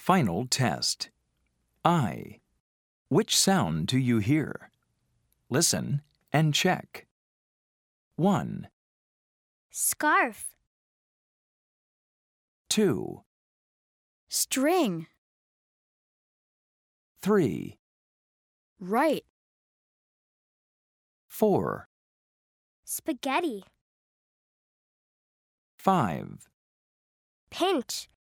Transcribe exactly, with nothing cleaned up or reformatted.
Final test. I. Which sound do you hear? Listen and check. one, Scarf. two, String. three, Right. four, Spaghetti. five, Pinch.